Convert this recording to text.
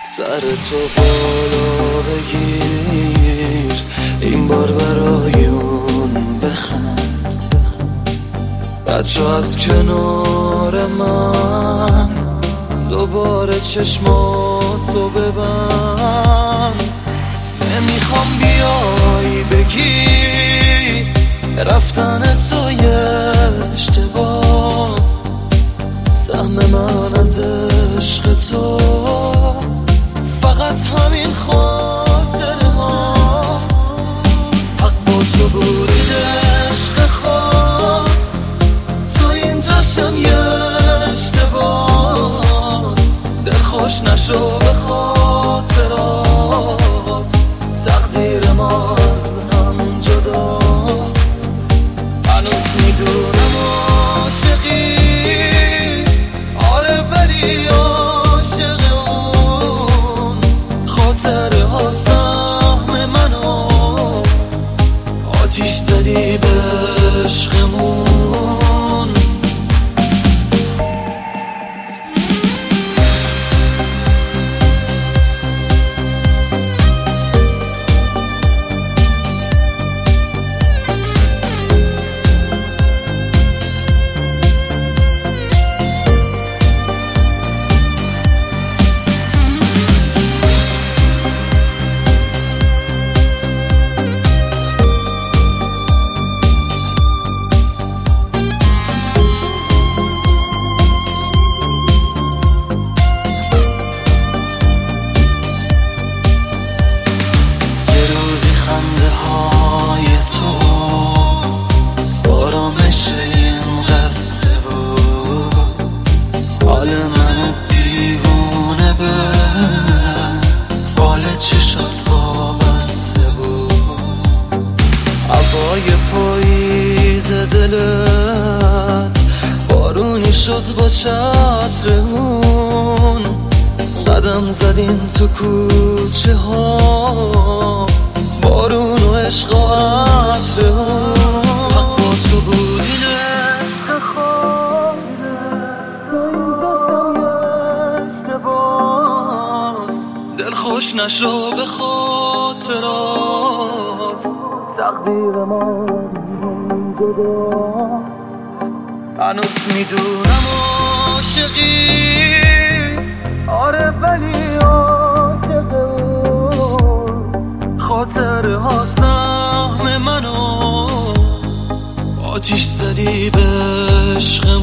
سر تو بالا بگیر، این بار برای اون بخند. بچه از کنار من دوباره چشماتو ببند. نمیخوام بیای بگی رفتن تو یه اشتباس. سهم من از عشق تو فقط همین خاطره هاست. حق با تو برید عشق خاص، تو اینجاشم یه اشتباس. دلخوش نشو به خاطرات، تقدیر ما از هم جداست. هنوز میدونم عاشقی، آره ولی عاشق اون خاطره ها سهم منو آتیش زدی به عشقمون. خنده های تو آرامش این قصه بود، حال من دیوونه به حال چشات وابسته بود. هوای پاییز دلت بارونی شد با چترمون. قدم زدین تو کوچه ها، بارون و عشق و عطر اون. حق با تو بود این عشق خاطره، تو اینجاشم یه اشتباس. دلخوش نشو به خاطرات، تقدیر ما جداست. هنوز میدونم عاشقی، آره ولی عاشق اون خاطره ها سهم منو آتیش زدی به عشق